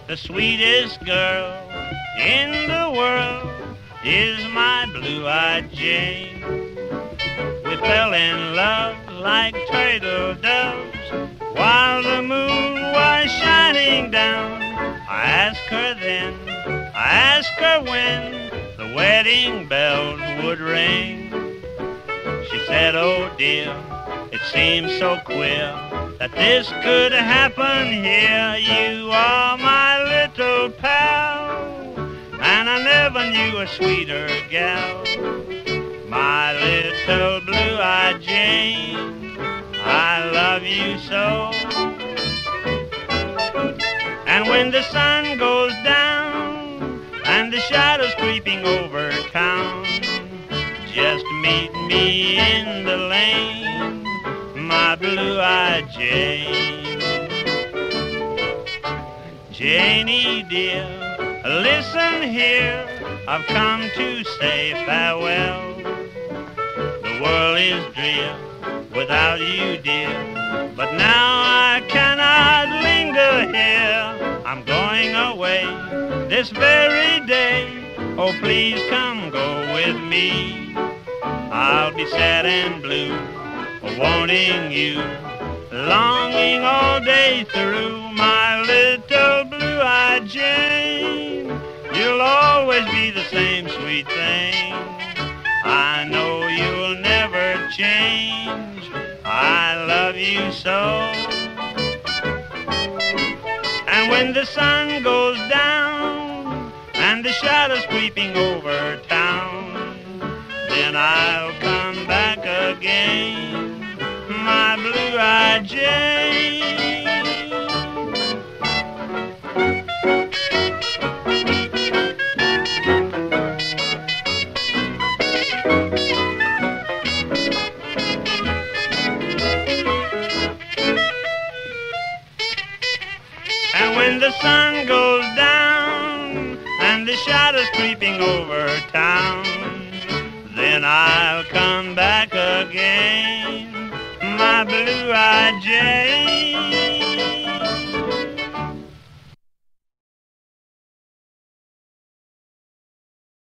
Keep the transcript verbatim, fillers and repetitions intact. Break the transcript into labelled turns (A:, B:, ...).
A: The sweetest girl in the world is my blue-eyed Jane. We fell in love like turtle doves while the moon was shining down. I asked her then, I asked her when the wedding bells would ring. She said, oh dear, it seems so queer that this could happen here. You are my little pal, and I never knew a sweeter gal. My little blue-eyed Jane, I love you so. And when the sun goes down and the shadows creeping over town, just meet me in the lane, my blue-eyed Jane. Janie dear, listen here, I've come to say farewell. The world is drear without you, dear, but now I cannot linger here. I'm going away this very day. Oh, please come go with me. I'll be sad and blue, wanting you, longing all day through. My little blue-eyed Jane, you'll always be the same sweet thing. I know you'll never change, I love you so. And when the sun goes down and the shadows creeping over town, then I'll come back again, my blue-eyed Jane. And when the sun goes down and the shadows creeping over town, then I'll come back again, my blue-eyed Jane.